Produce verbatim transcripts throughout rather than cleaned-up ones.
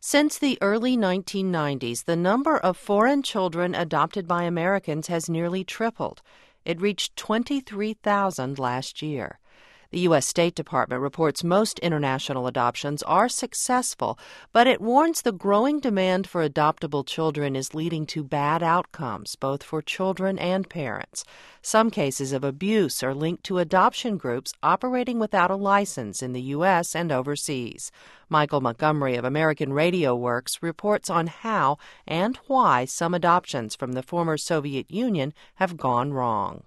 Since the early nineteen nineties, the number of foreign children adopted by Americans has nearly tripled. It reached twenty-three thousand last year. The U S State Department reports most international adoptions are successful, but it warns the growing demand for adoptable children is leading to bad outcomes, both for children and parents. Some cases of abuse are linked to adoption groups operating without a license in the U S and overseas. Michael Montgomery of American Radio Works reports on how and why some adoptions from the former Soviet Union have gone wrong.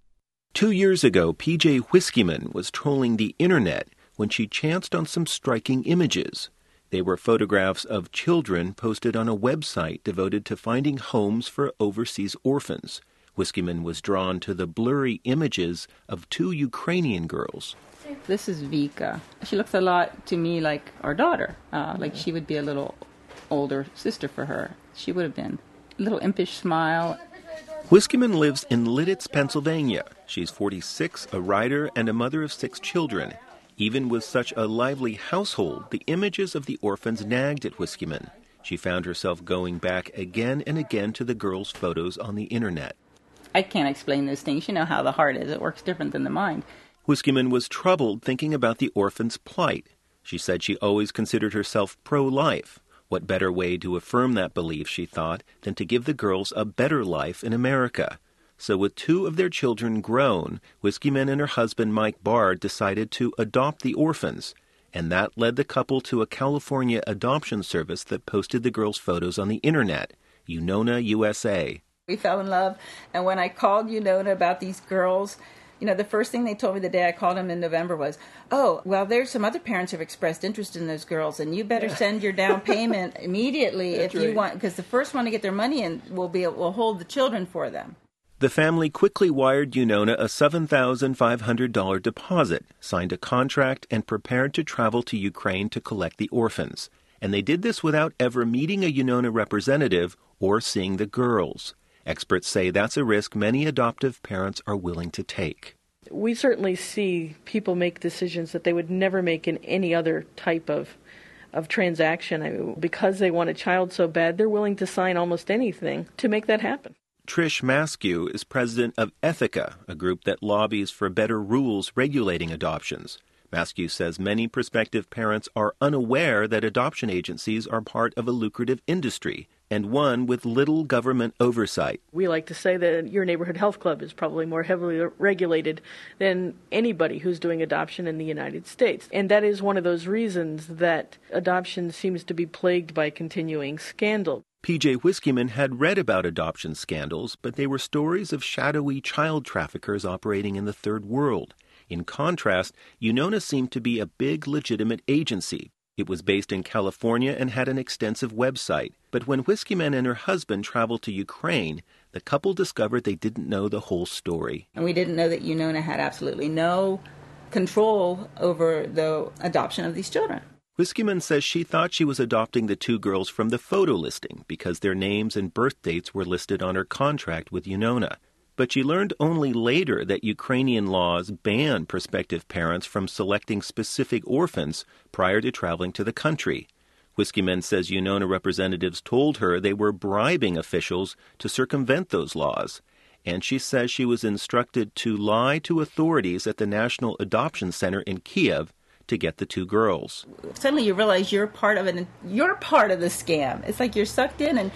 Two years ago, P J Whiskeyman was trolling the internet when she chanced on some striking images. They were photographs of children posted on a website devoted to finding homes for overseas orphans. Whiskeyman was drawn to the blurry images of two Ukrainian girls. This is Vika. She looks a lot to me like our daughter, uh, like she would be a little older sister for her. She would have been. A little impish smile. Whiskeyman lives in Lititz, Pennsylvania. She's forty-six, a writer, and a mother of six children. Even with such a lively household, the images of the orphans nagged at Whiskeyman. She found herself going back again and again to the girls' photos on the internet. I can't explain those things. You know how the heart is. It works different than the mind. Whiskeyman was troubled thinking about the orphans' plight. She said she always considered herself pro-life. What better way to affirm that belief, she thought, than to give the girls a better life in America? So with two of their children grown, Whiskeyman and her husband Mike Bard decided to adopt the orphans, and that led the couple to a California adoption service that posted the girls' photos on the internet, Unona U S A. We fell in love, and when I called Unona about these girls, you know, the first thing they told me the day I called them in November was, oh, well, there's some other parents who have expressed interest in those girls, and you better send your down payment immediately if you want, because the first one to get their money in will be will hold the children for them. The family quickly wired Unona a seven thousand five hundred dollars deposit, signed a contract, and prepared to travel to Ukraine to collect the orphans. And they did this without ever meeting a Unona representative or seeing the girls. Experts say that's a risk many adoptive parents are willing to take. We certainly see people make decisions that they would never make in any other type of of transaction. I mean, because they want a child so bad, they're willing to sign almost anything to make that happen. Trish Maskew is president of Ethica, a group that lobbies for better rules regulating adoptions. Maskew says many prospective parents are unaware that adoption agencies are part of a lucrative industry, and one with little government oversight. We like to say that your neighborhood health club is probably more heavily regulated than anybody who's doing adoption in the United States. And that is one of those reasons that adoption seems to be plagued by continuing scandal. P J Whiskeyman had read about adoption scandals, but they were stories of shadowy child traffickers operating in the third world. In contrast, Unona seemed to be a big, legitimate agency. It was based in California and had an extensive website. But when Whiskeyman and her husband traveled to Ukraine, the couple discovered they didn't know the whole story. And we didn't know that Unona had absolutely no control over the adoption of these children. Whiskeyman says she thought she was adopting the two girls from the photo listing because their names and birth dates were listed on her contract with Unona. But she learned only later that Ukrainian laws ban prospective parents from selecting specific orphans prior to traveling to the country. Whiskeyman says Unona representatives told her they were bribing officials to circumvent those laws. And she says she was instructed to lie to authorities at the National Adoption Center in Kiev to get the two girls. Suddenly you realize you're part of it. You're part of the scam. It's like you're sucked in and,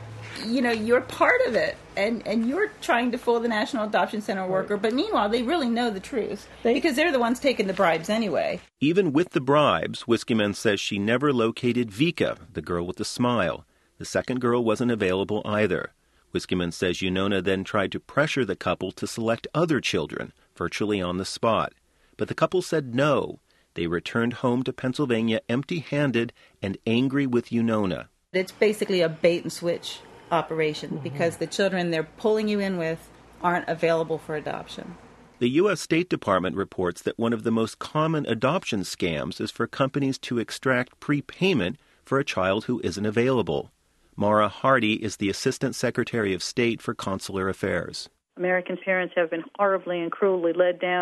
you know, you're part of it. And, and you're trying to fool the National Adoption Center worker. But meanwhile, they really know the truth because they're the ones taking the bribes anyway. Even with the bribes, Whiskeyman says she never located Vika, the girl with the smile. The second girl wasn't available either. Whiskeyman says Unona then tried to pressure the couple to select other children, virtually on the spot. But the couple said no. They returned home to Pennsylvania empty-handed and angry with Unona. It's basically a bait-and-switch operation mm-hmm. because the children they're pulling you in with aren't available for adoption. The U S State Department reports that one of the most common adoption scams is for companies to extract prepayment for a child who isn't available. Maura Hardy is the Assistant Secretary of State for Consular Affairs. American parents have been horribly and cruelly led down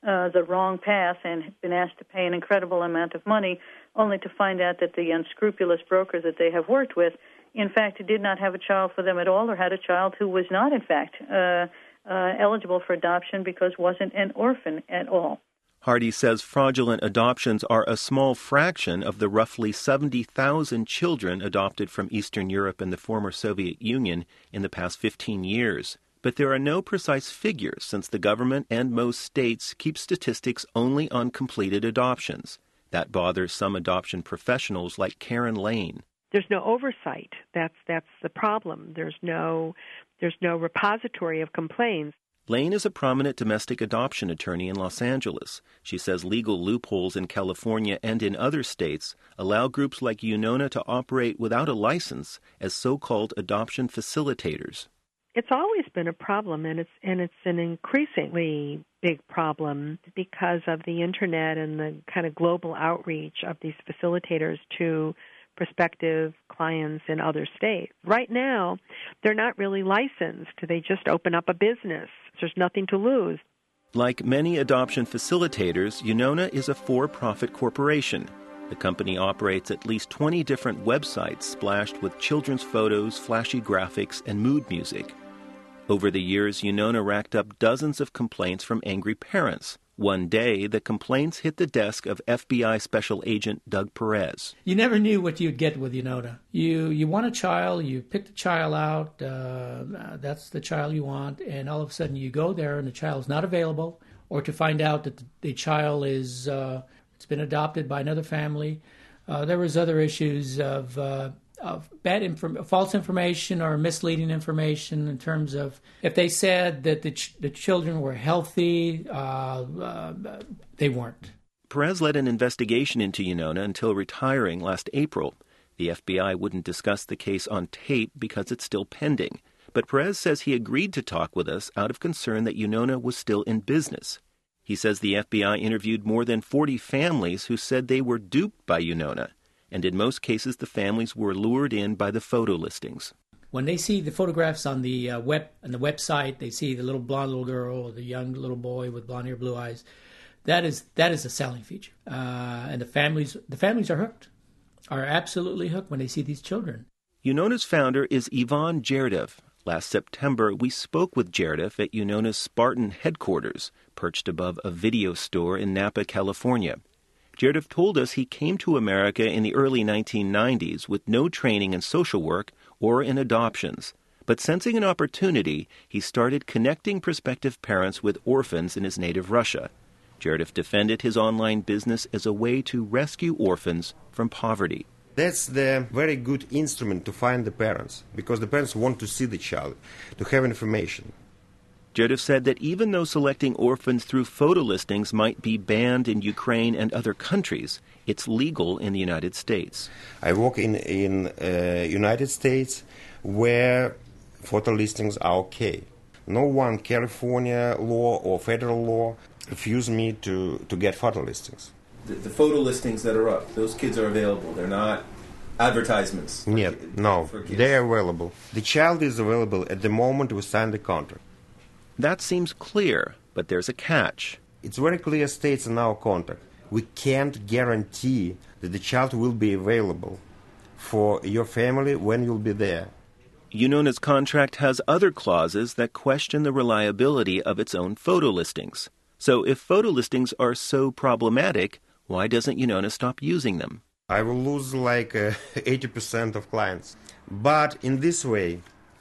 uh, the wrong path and been asked to pay an incredible amount of money, only to find out that the unscrupulous broker that they have worked with, in fact, did not have a child for them at all, or had a child who was not, in fact, uh, uh, eligible for adoption because wasn't an orphan at all. Hardy says fraudulent adoptions are a small fraction of the roughly seventy thousand children adopted from Eastern Europe and the former Soviet Union in the past fifteen years. But there are no precise figures since the government and most states keep statistics only on completed adoptions. That bothers some adoption professionals like Karen Lane. There's no oversight. That's that's the problem. There's no there's no repository of complaints. Lane is a prominent domestic adoption attorney in Los Angeles. She says legal loopholes in California and in other states allow groups like Unona to operate without a license as so-called adoption facilitators. It's always been a problem, and it's and it's an increasingly big problem because of the Internet and the kind of global outreach of these facilitators to prospective clients in other states. Right now, they're not really licensed. They just open up a business. There's nothing to lose. Like many adoption facilitators, Unona is a for-profit corporation. The company operates at least twenty different websites splashed with children's photos, flashy graphics, and mood music. Over the years, Unona racked up dozens of complaints from angry parents. One day, the complaints hit the desk of F B I Special Agent Doug Perez. You never knew what you'd get with Unona. You you want a child, you pick the child out, uh, that's the child you want, and all of a sudden you go there and the child's not available, or to find out that the, the child is uh, it's been adopted by another family. Uh, there was other issues of uh, of bad inform- false information or misleading information in terms of if they said that the, ch- the children were healthy, uh, uh, they weren't. Perez led an investigation into Unona until retiring last April. The F B I wouldn't discuss the case on tape because it's still pending. But Perez says he agreed to talk with us out of concern that Unona was still in business. He says the F B I interviewed more than forty families who said they were duped by Unona. And in most cases, the families were lured in by the photo listings. When they see the photographs on the uh, web on the website, they see the little blonde little girl or the young little boy with blonde hair, blue eyes. That is that is a selling feature, uh, and the families the families are hooked, are absolutely hooked when they see these children. Unona's founder is Ivan Djerdev. Last September, we spoke with Djerdev at Unona's Spartan headquarters, perched above a video store in Napa, California. Djerdev told us he came to America in the early nineteen nineties with no training in social work or in adoptions. But sensing an opportunity, he started connecting prospective parents with orphans in his native Russia. Djerdev defended his online business as a way to rescue orphans from poverty. That's the very good instrument to find the parents, because the parents want to see the child, to have information. Djerdev said that even though selecting orphans through photo listings might be banned in Ukraine and other countries, it's legal in the United States. I work in in uh, United States where photo listings are okay. No one, California law or federal law, refuse me to, to get photo listings. The, the photo listings that are up, those kids are available. They're not advertisements. For, yeah, no, for kids. They are available. The child is available at the moment we sign the contract. That seems clear, but there's a catch. It's very clear states in our contract. We can't guarantee that the child will be available for your family when you'll be there. Unona's contract has other clauses that question the reliability of its own photo listings. So if photo listings are so problematic, why doesn't Unona stop using them? I will lose like uh, eighty percent of clients. But in this way,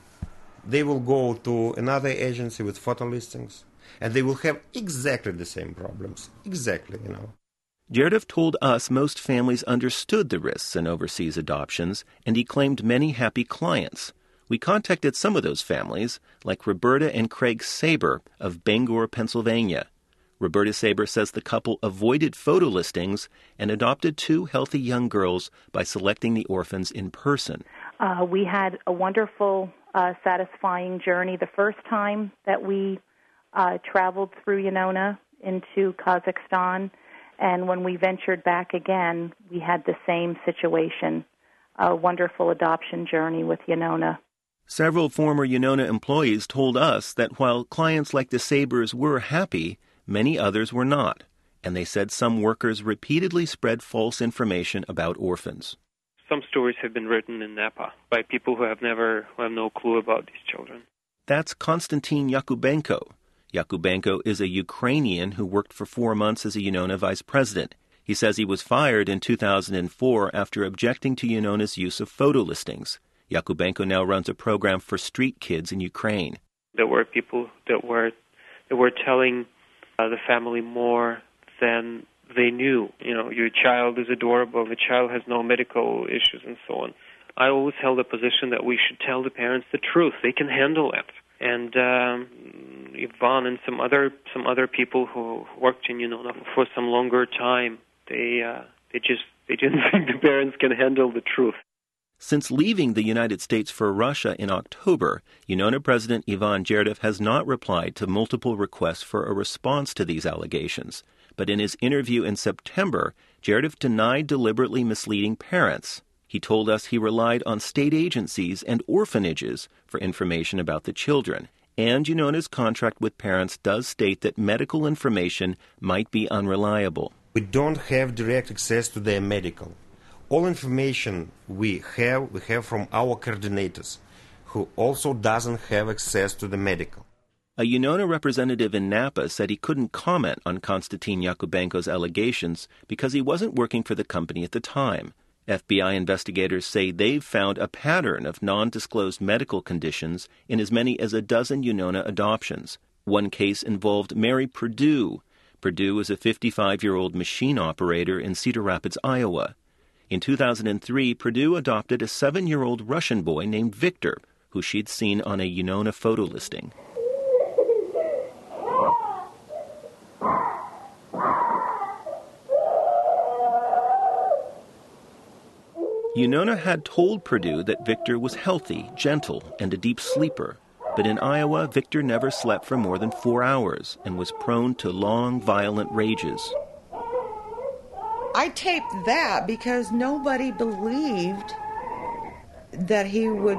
they will go to another agency with photo listings, and they will have exactly the same problems. Exactly, you know. Djerdev told us most families understood the risks in overseas adoptions, and he claimed many happy clients. We contacted some of those families, like Roberta and Craig Saber of Bangor, Pennsylvania. Roberta Saber says the couple avoided photo listings and adopted two healthy young girls by selecting the orphans in person. Uh, we had a wonderful, uh, satisfying journey the first time that we uh, traveled through Unona into Kazakhstan. And when we ventured back again, we had the same situation, a wonderful adoption journey with Unona. Several former Unona employees told us that while clients like the Sabers were happy, many others were not, and they said some workers repeatedly spread false information about orphans. Some stories have been written in Napa by people who have never, who have no clue about these children. That's Konstantin Yakubenko. Yakubenko is a Ukrainian who worked for four months as a UNONA vice president. He says he was fired in two thousand four after objecting to UNONA's use of photo listings. Yakubenko now runs a program for street kids in Ukraine. There were people that were that were telling uh, the family more than they knew. You know, your child is adorable, the child has no medical issues, and so on. I always held a position that we should tell the parents the truth. They can handle it. And um, Ivan and some other some other people who worked in UNONA for some longer time, they uh, they just they didn't think the parents can handle the truth. Since leaving the United States for Russia in October, UNONA President Ivan Gerdev has not replied to multiple requests for a response to these allegations. But in his interview in September, Gerdev denied deliberately misleading parents. He told us he relied on state agencies and orphanages for information about the children. And UNONA's contract with parents does state that medical information might be unreliable. We don't have direct access to their medical. All information we have, we have from our coordinators, who also doesn't have access to the medical. A UNONA representative in Napa said he couldn't comment on Konstantin Yakubenko's allegations because he wasn't working for the company at the time. F B I investigators say they've found a pattern of non-disclosed medical conditions in as many as a dozen UNONA adoptions. One case involved Mary Purdue. Purdue is a fifty-five-year-old machine operator in Cedar Rapids, Iowa. In two thousand three, Purdue adopted a seven-year-old Russian boy named Victor, who she'd seen on a UNONA photo listing. UNONA had told Purdue that Victor was healthy, gentle, and a deep sleeper. But in Iowa, Victor never slept for more than four hours and was prone to long, violent rages. I taped that because nobody believed that he would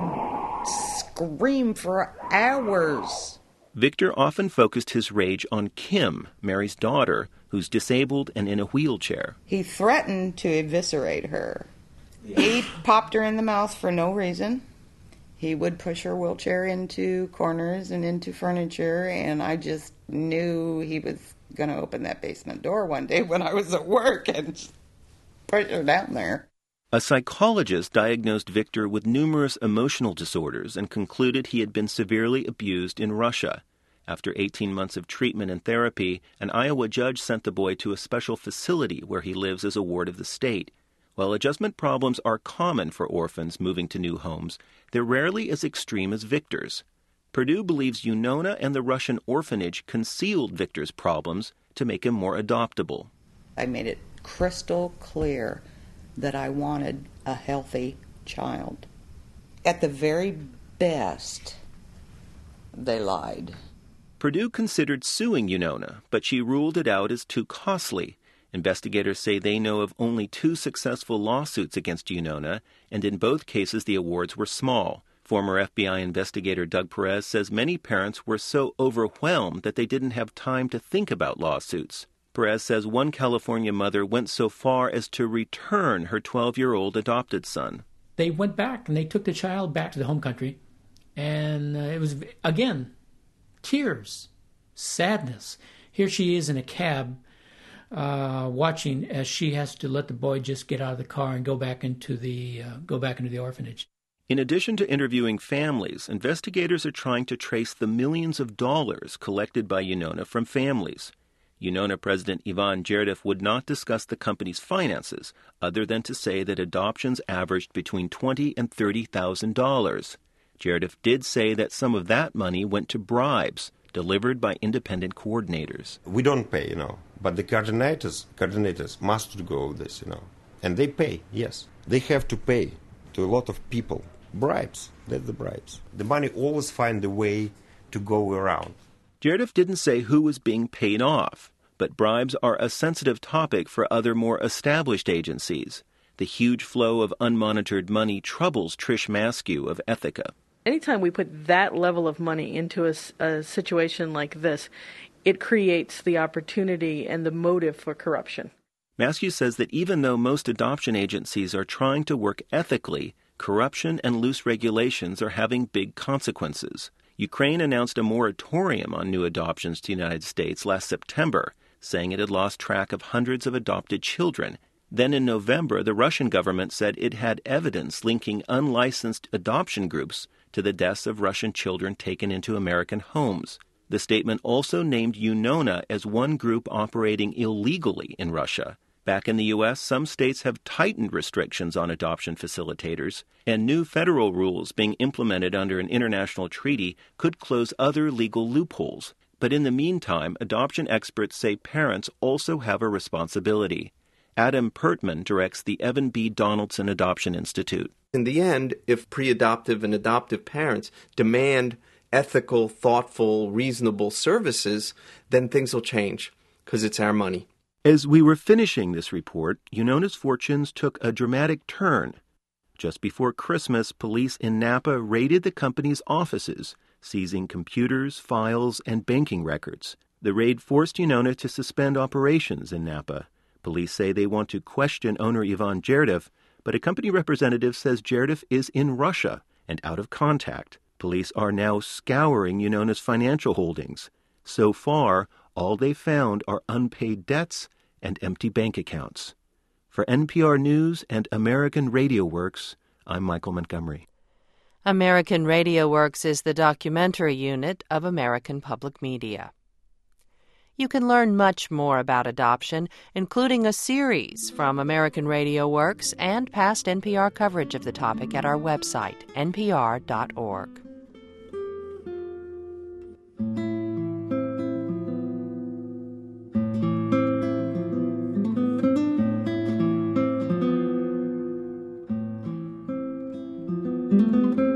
scream for hours. Victor often focused his rage on Kim, Mary's daughter, who's disabled and in a wheelchair. He threatened to eviscerate her. He popped her in the mouth for no reason. He would push her wheelchair into corners and into furniture, and I just knew he was going to open that basement door one day when I was at work and push her down there. A psychologist diagnosed Victor with numerous emotional disorders and concluded he had been severely abused in Russia. After eighteen months of treatment and therapy, an Iowa judge sent the boy to a special facility where he lives as a ward of the state. While adjustment problems are common for orphans moving to new homes, they're rarely as extreme as Victor's. Purdue believes UNONA and the Russian orphanage concealed Victor's problems to make him more adoptable. I made it crystal clear that I wanted a healthy child. At the very best, they lied. Purdue considered suing UNONA, but she ruled it out as too costly. Investigators say they know of only two successful lawsuits against UNONA, and in both cases the awards were small. Former F B I investigator Doug Perez says many parents were so overwhelmed that they didn't have time to think about lawsuits. Perez says one California mother went so far as to return her twelve-year-old adopted son. They went back and they took the child back to the home country, and uh, it was, again, tears, sadness. Here she is in a cab, Uh, watching as she has to let the boy just get out of the car and go back into the uh, go back into the orphanage. In addition to interviewing families, investigators are trying to trace the millions of dollars collected by UNONA from families. UNONA President Ivan Gerdev would not discuss the company's finances, other than to say that adoptions averaged between twenty thousand dollars and thirty thousand dollars. Gerdev did say that some of that money went to bribes delivered by independent coordinators. We don't pay, you know, but the coordinators, coordinators must go with this, you know. And they pay, yes. They have to pay to a lot of people. Bribes, that's the bribes. The money always find a way to go around. Gerdev didn't say who was being paid off, but bribes are a sensitive topic for other more established agencies. The huge flow of unmonitored money troubles Trish Maskew of Ethica. Anytime we put that level of money into a, a situation like this, it creates the opportunity and the motive for corruption. Maskew says that even though most adoption agencies are trying to work ethically, corruption and loose regulations are having big consequences. Ukraine announced a moratorium on new adoptions to the United States last September, saying it had lost track of hundreds of adopted children. Then in November, the Russian government said it had evidence linking unlicensed adoption groups to the deaths of Russian children taken into American homes. The statement also named Unona as one group operating illegally in Russia. Back in the U S, some states have tightened restrictions on adoption facilitators, and new federal rules being implemented under an international treaty could close other legal loopholes. But in the meantime, adoption experts say parents also have a responsibility. Adam Pertman directs the Evan B. Donaldson Adoption Institute. In the end, if pre-adoptive and adoptive parents demand ethical, thoughtful, reasonable services, then things will change because it's our money. As we were finishing this report, Unona's fortunes took a dramatic turn. Just before Christmas, police in Napa raided the company's offices, seizing computers, files, and banking records. The raid forced Unona to suspend operations in Napa. Police say they want to question owner Ivan Jerdev, but a company representative says Jerdev is in Russia and out of contact. Police are now scouring Unona's financial holdings. So far, all they found are unpaid debts and empty bank accounts. For N P R News and American Radio Works, I'm Michael Montgomery. American Radio Works is the documentary unit of American Public Media. You can learn much more about adoption, including a series from American Radio Works and past N P R coverage of the topic at our website, N P R dot org. Thank you.